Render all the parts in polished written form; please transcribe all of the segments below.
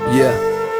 Yeah.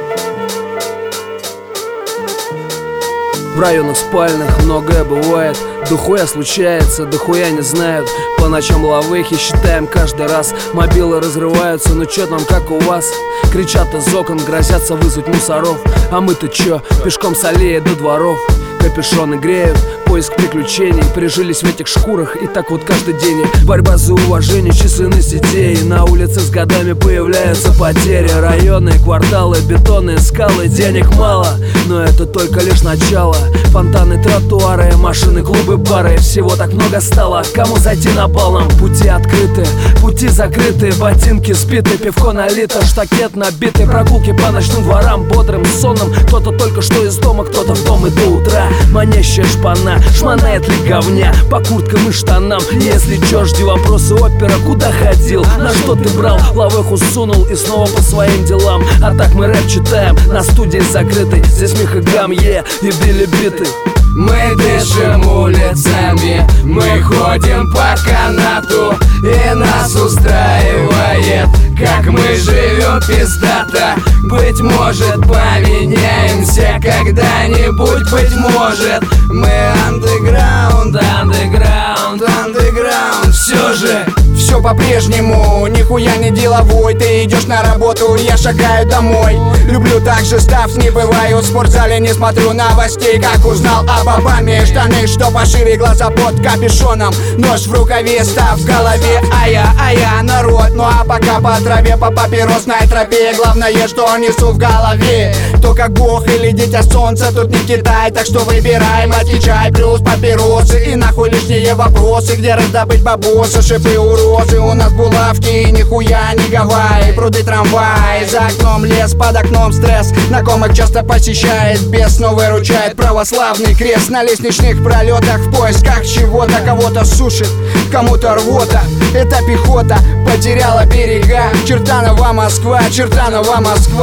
В районах спальных многое бывает, дохуя случается, дохуя не знают. По ночам лавыхи считаем каждый раз. Мобилы разрываются, ну чё там, как у вас? Кричат из окон, грозятся вызвать мусоров. А мы-то чё, пешком с аллеи до дворов. Капюшоны греют, поиск приключений. Прижились в этих шкурах, и так вот каждый день. Борьба за уважение, численность детей. На улице с годами появляются потери. Районы, кварталы, бетонные скалы. Денег мало, но это только лишь начало. Фонтаны, тротуары, машины, клубы, бары. Всего так много стало, кому зайти на бал? Нам пути открыты, пути закрыты. Ботинки сбиты, пивко налито, штакет набитый. Прогулки по ночным дворам, бодрым, сонным. Кто-то только что из дома, кто-то в дом и до утра. Манящая шпана, шмонает ли говня по курткам и штанам. Если чё, жди вопросы опера, куда ходил, на что ты брал? Лавеху сунул и снова по своим делам. А так мы рэп читаем на студии закрытой. Здесь смех и гам, и били биты. Мы дышим улицами, мы ходим по канату, и нас устраивает, как мы живем пиздато. Быть может, поменяемся когда-нибудь, быть может. Мы андеграунд, андеграунд, андеграунд. Все же все по-прежнему, нихуя не деловой. Ты идешь на работу, я шагаю домой. Люблю так же став, не бываю в спортзале, не смотрю новостей. Как узнал об Обаме, штаны, что пошире, глаза под капюшоном. Нож в рукаве, став в голове, ая, народ. Ну а пока по траве, по папиросной тропе. Главное, что несу в голове, то как бог или дитя солнца. Тут не Китай, так что выбираем, отвечай. Плюс папиросы и нахуй лишние вопросы. Где раздобыть бабосы, шипы у розы. У нас булавки, нихуя не Гавайи. Пруды, трамвай, за окном лес, под окном стресс. Знакомых часто посещает, бес, но выручает православный крест. На лестничных пролетах в поисках чего-то. Кого-то сушит, кому-то рвота. Это пехота потеряла берега. Чертанова Москва, Чертанова Москва.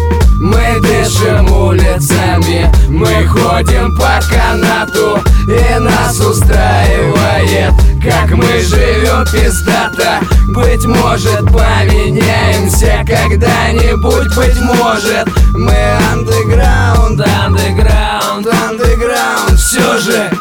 Мы дышим улицами, мы ходим по канату, и нас устраивает, как мы живем пиздато. Быть может, поменяемся когда-нибудь, быть может. Мы андеграунд, андеграунд, андеграунд. Все же